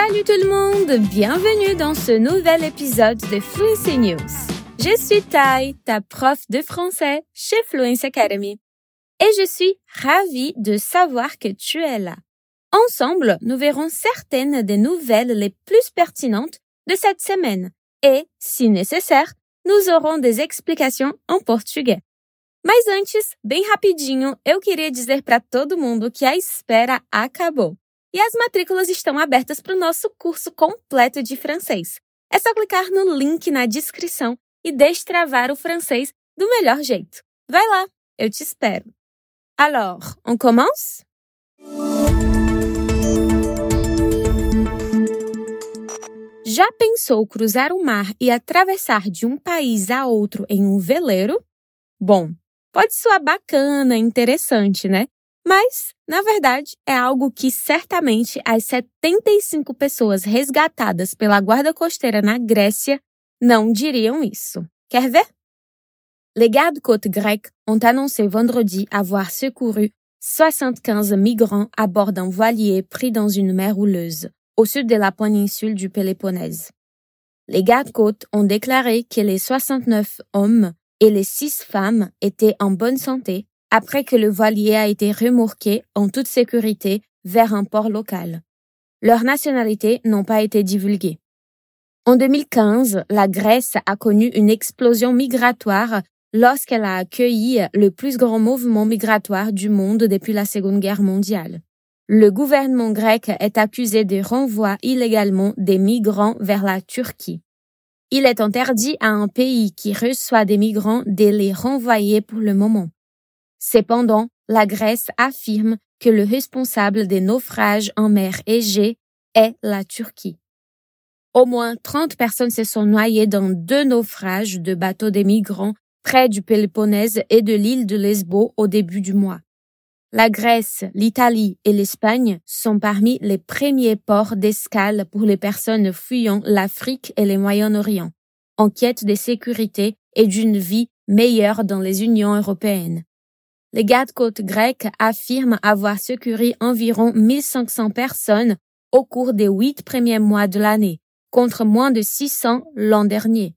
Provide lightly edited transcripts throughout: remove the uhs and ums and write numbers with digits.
Salut tout le monde! Bienvenue dans ce nouvel épisode de Fluency News. Je suis Tai, ta prof de français chez Fluency Academy. Et je suis ravie de savoir que tu es là. Ensemble, nous verrons certaines des nouvelles les plus pertinentes de cette semaine. Et, si nécessaire, nous aurons des explications en português. Mas antes, bem rapidinho, eu queria dizer para todo mundo que a espera acabou. E as matrículas estão abertas para o nosso curso completo de francês. É só clicar no link na descrição e destravar o francês do melhor jeito. Vai lá, eu te espero. Alors, on commence? Já pensou cruzar o mar e atravessar de um país a outro em um veleiro? Bom, pode soar bacana, interessante, né? Mas, na verdade, é algo que certamente as 75 pessoas resgatadas pela Guarda Costeira na Grécia não diriam isso. Quer ver? Les gardes-côtes grecs ont annoncé vendredi avoir secouru 75 migrants à bord d'un voilier pris dans une mer houleuse, au sud de la péninsule du Péloponnèse. Les gardes-côtes ont déclaré que les 69 hommes et les 6 femmes étaient en bonne santé après que le voilier a été remorqué en toute sécurité vers un port local. Leurs nationalités n'ont pas été divulguées. En 2015, la Grèce a connu une explosion migratoire lorsqu'elle a accueilli le plus grand mouvement migratoire du monde depuis la Seconde Guerre mondiale. Le gouvernement grec est accusé de renvoi illégalement des migrants vers la Turquie. Il est interdit à un pays qui reçoit des migrants de les renvoyer pour le moment. Cependant, la Grèce affirme que le responsable des naufrages en mer Égée est la Turquie. Au moins 30 personnes se sont noyées dans 2 naufrages de bateaux de migrants près du Péloponnèse et de l'île de Lesbos au début du mois. La Grèce, l'Italie et l'Espagne sont parmi les premiers ports d'escale pour les personnes fuyant l'Afrique et le Moyen-Orient, en quête de sécurité et d'une vie meilleure dans les unions européennes. Les gardes-côtes grecs affirment avoir secouru environ 1500 personnes au cours des 8 premiers mois de l'année, contre moins de 600 l'an dernier.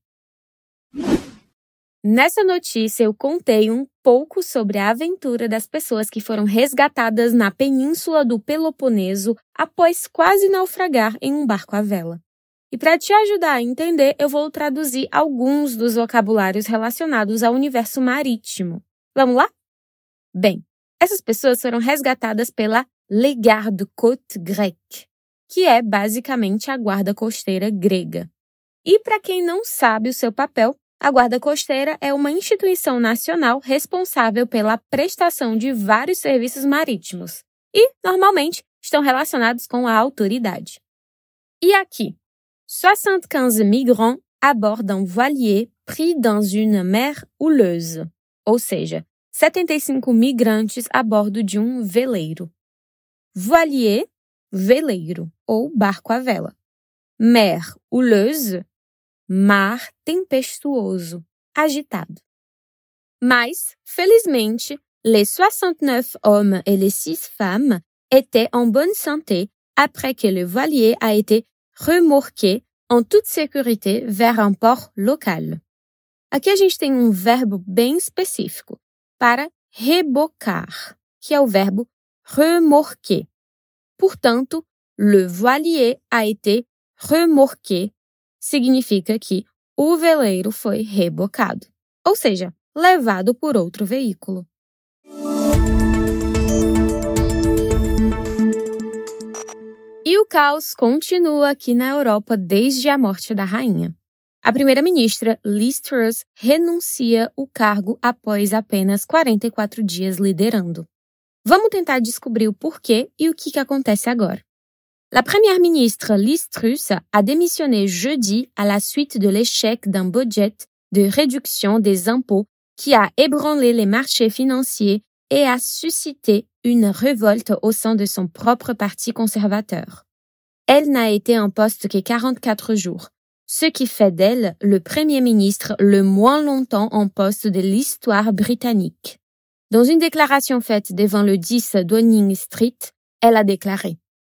Nessa notícia, eu contei pouco sobre a aventura das pessoas que foram resgatadas na península do Peloponeso após quase naufragar em um barco à vela. E para te ajudar a entender, eu vou traduzir alguns dos vocabulários relacionados ao universo marítimo. Vamos lá? Bem, essas pessoas foram resgatadas pela Les Gardes-Côtes Grecs, que é basicamente a guarda costeira grega. E para quem não sabe o seu papel, a Guarda Costeira é uma instituição nacional responsável pela prestação de vários serviços marítimos e, normalmente, estão relacionados com a autoridade. E aqui, 75 migrants à bord d'un voilier pris dans une mer houleuse, ou seja, 75 migrantes a bordo de um veleiro. Voilier, veleiro ou barco à vela. Mer houleuse, mar tempestuoso, agitado. Mas, felizmente, les 69 hommes et les 6 femmes étaient en bonne santé après que le voilier a été remorqué en toute sécurité vers un port local. Aqui a gente tem verbo bem específico para rebocar, que é o verbo remorquer. Portanto, le voilier a été remorqué significa que o veleiro foi rebocado, ou seja, levado por outro veículo. E o caos continua aqui na Europa desde a morte da rainha. A primeira-ministra Liz Truss renuncia o cargo após apenas 44 dias liderando. Vamos tentar descobrir o porquê e o que acontece agora. La première ministre Liz Truss a démissionné jeudi à la suite de l'échec d'un budget de réduction des impôts qui a ébranlé les marchés financiers et a suscité une révolte au sein de son propre parti conservateur. Elle n'a été en poste que 44 jours, ce qui fait d'elle le premier ministre le moins longtemps en poste de l'histoire britannique. Dans une déclaration faite devant le 10 Downing Street, elle a déclaré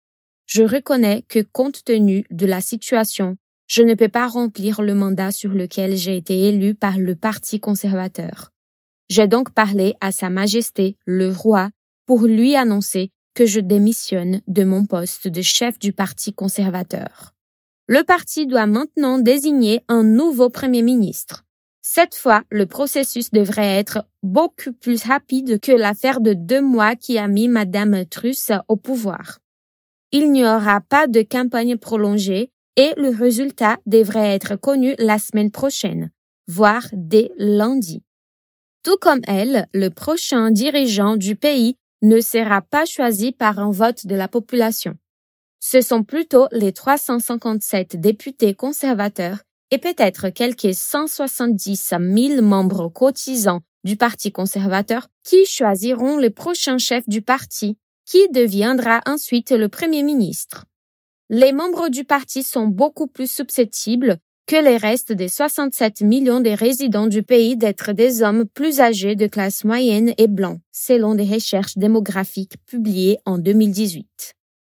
je reconnais que compte tenu de la situation, je ne peux pas remplir le mandat sur lequel j'ai été élu par le Parti conservateur. J'ai donc parlé à Sa Majesté, le roi, pour lui annoncer que je démissionne de mon poste de chef du Parti conservateur. Le parti doit maintenant désigner un nouveau Premier ministre. Cette fois, le processus devrait être beaucoup plus rapide que l'affaire de 2 mois qui a mis Madame Truss au pouvoir. Il n'y aura pas de campagne prolongée et le résultat devrait être connu la semaine prochaine, voire dès lundi. Tout comme elle, le prochain dirigeant du pays ne sera pas choisi par un vote de la population. Ce sont plutôt les 357 députés conservateurs et peut-être quelques 170 000 membres cotisants du Parti conservateur qui choisiront le prochain chef du parti, qui deviendra ensuite le Premier ministre. Les membres du parti sont beaucoup plus susceptibles que les restes des 67 millions de résidents du pays d'être des hommes plus âgés de classe moyenne et blancs, selon des recherches démographiques publiées en 2018.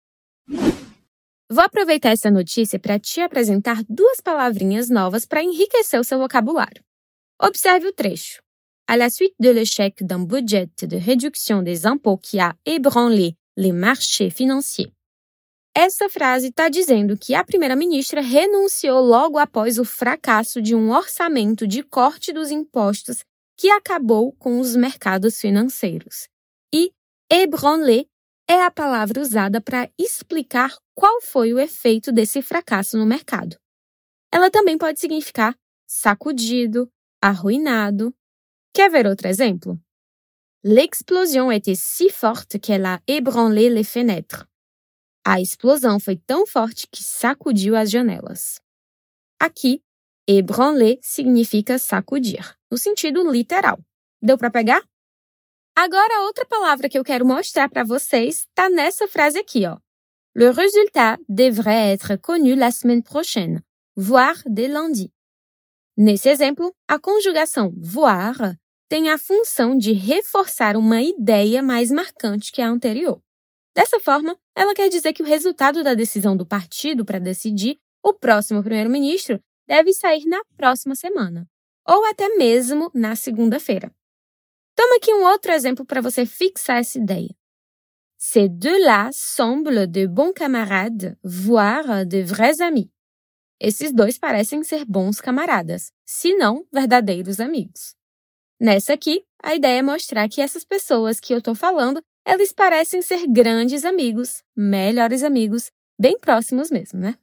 Vou aproveitar essa notícia para te apresentar 2 palavrinhas novas para enriquecer o seu vocabulário. Observe o trecho. À la suite de l'échec d'un budget de réduction des impôts qui a ébranlé les marchés financiers. Essa frase está dizendo que a primeira-ministra renunciou logo após o fracasso de um orçamento de corte dos impostos que acabou com os mercados financeiros. E ébranler é a palavra usada para explicar qual foi o efeito desse fracasso no mercado. Ela também pode significar sacudido, arruinado. Quer ver outro exemplo? L'explosion était si forte qu'elle a ébranlé les fenêtres. A explosão foi tão forte que sacudiu as janelas. Aqui, ébranler significa sacudir, no sentido literal. Deu para pegar? Agora, outra palavra que eu quero mostrar para vocês está nessa frase aqui, ó. Le résultat devrait être connu la semaine prochaine, voire dès lundi. Nesse exemplo, a conjugação voir tem a função de reforçar uma ideia mais marcante que a anterior. Dessa forma, ela quer dizer que o resultado da decisão do partido para decidir o próximo primeiro-ministro deve sair na próxima semana, ou até mesmo na segunda-feira. Toma aqui um outro exemplo para você fixar essa ideia. Ces deux-là semblent de bons camarades, voire de vrais amis. Esses dois parecem ser bons camaradas, se não verdadeiros amigos. Nessa aqui, a ideia é mostrar que essas pessoas que eu estou falando, eles parecem ser grandes amigos, melhores amigos, bem próximos mesmo, né?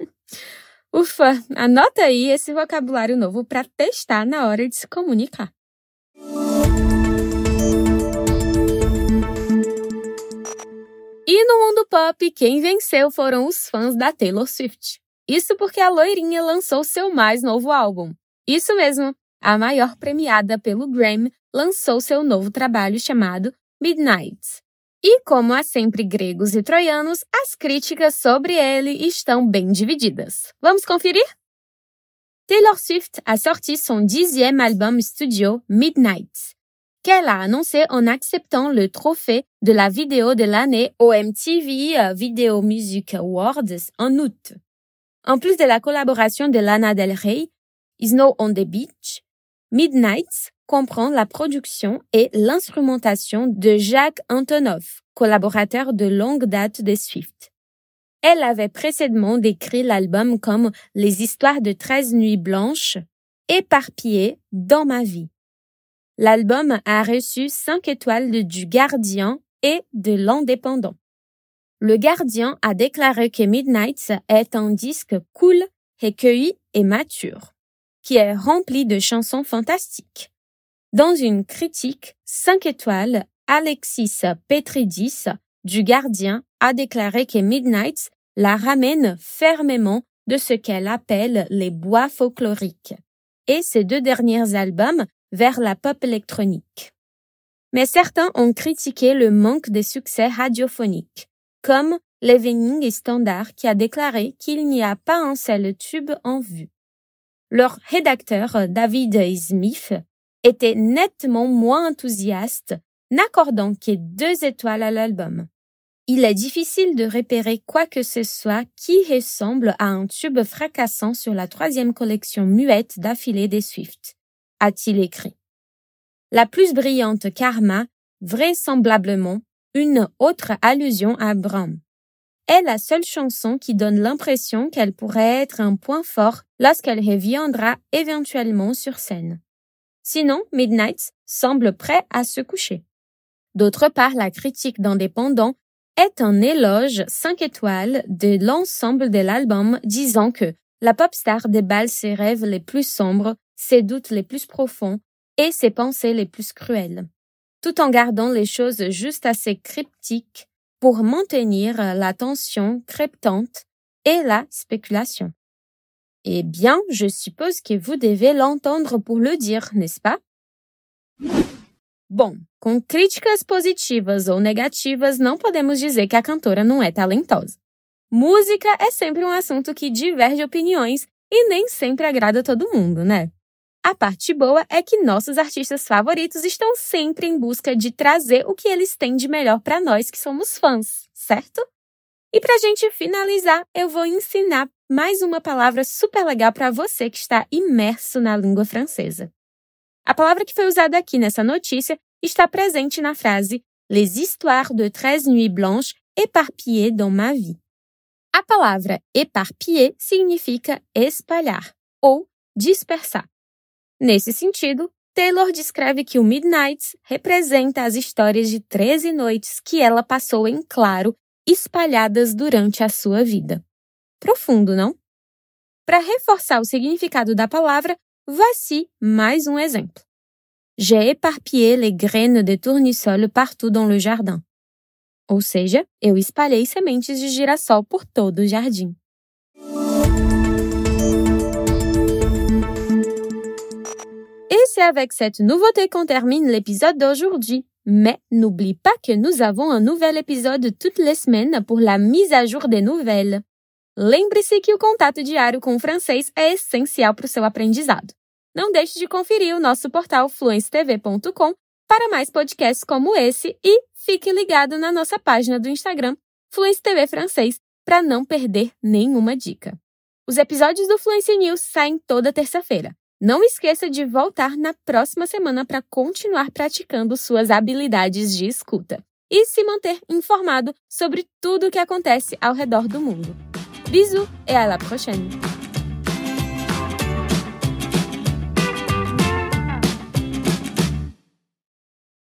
Ufa, anota aí esse vocabulário novo para testar na hora de se comunicar. E no mundo pop, quem venceu foram os fãs da Taylor Swift. Isso porque a loirinha lançou seu mais novo álbum. Isso mesmo, a maior premiada pelo Grammy lançou seu novo trabalho chamado Midnight. E como há sempre gregos e troianos, as críticas sobre ele estão bem divididas. Vamos conferir? Taylor Swift a sorti son 10e album studio Midnight, qu'elle a annoncé en acceptant le trophée de la vidéo de l'année au MTV Video Music Awards en août. En plus de la collaboration de Lana Del Rey, Snow on the Beach, Midnight comprend la production et l'instrumentation de Jacques Antonoff, collaborateur de longue date de Swift. Elle avait précédemment décrit l'album comme les histoires de 13 nuits blanches éparpillées dans ma vie. L'album a reçu 5 étoiles du Guardian et de l'Indépendant. Le Guardian a déclaré que Midnight est un disque cool, recueilli et mature, qui est rempli de chansons fantastiques. Dans une critique 5 étoiles, Alexis Petridis du Guardian a déclaré que Midnight la ramène fermement de ce qu'elle appelle les bois folkloriques et ses 2 derniers albums vers la pop électronique. Mais certains ont critiqué le manque de succès radiophonique, comme l'Evening Standard qui a déclaré qu'il n'y a pas un seul tube en vue. Leur rédacteur, David Smith, était nettement moins enthousiaste, n'accordant que 2 étoiles à l'album. Il est difficile de repérer quoi que ce soit qui ressemble à un tube fracassant sur la 3e collection muette d'affilée des Swift, a-t-il écrit. La plus brillante Karma, vraisemblablement, une autre allusion à Bram, est la seule chanson qui donne l'impression qu'elle pourrait être un point fort lorsqu'elle reviendra éventuellement sur scène. Sinon, Midnights semble prêt à se coucher. D'autre part, la critique d'Indépendant est un éloge 5 étoiles de l'ensemble de l'album, disant que la pop star déballe ses rêves les plus sombres, ses doutes les plus profonds et ses pensées les plus cruelles, tout en gardant les choses juste assez cryptiques pour maintenir la tension créptante et la spéculation. Eh bien, je suppose que vous devez l'entendre pour le dire, n'est-ce pas? Bom, com críticas positivas ou negativas, não podemos dizer que a cantora não é talentosa. Música é sempre um assunto que diverge opiniões e nem sempre agrada todo mundo, né? A parte boa é que nossos artistas favoritos estão sempre em busca de trazer o que eles têm de melhor para nós que somos fãs, certo? E pra gente finalizar, eu vou ensinar mais uma palavra super legal para você que está imerso na língua francesa. A palavra que foi usada aqui nessa notícia está presente na frase Les histoires de 13 nuits blanches éparpillées dans ma vie. A palavra éparpiller significa espalhar ou dispersar. Nesse sentido, Taylor descreve que o Midnights representa as histórias de 13 noites que ela passou em claro, espalhadas durante a sua vida. Profundo, não? Para reforçar o significado da palavra, voici mais um exemplo. J'ai éparpillé les graines de tournesol partout dans le jardin. Ou seja, eu espalhei sementes de girassol por todo o jardim. Et c'est avec cette nouveauté qu'on termine l'épisode d'aujourd'hui. Mais n'oublie pas que nous avons un nouvel épisode toutes les semaines pour la mise à jour des nouvelles. Lembre-se que o contato diário com o francês é essencial para o seu aprendizado. Não deixe de conferir o nosso portal fluencetv.com para mais podcasts como esse e fique ligado na nossa página do Instagram, Fluence TV Francês, para não perder nenhuma dica. Os episódios do Fluency News saem toda terça-feira. Não esqueça de voltar na próxima semana para continuar praticando suas habilidades de escuta e se manter informado sobre tudo o que acontece ao redor do mundo. Bisous et à la prochaine!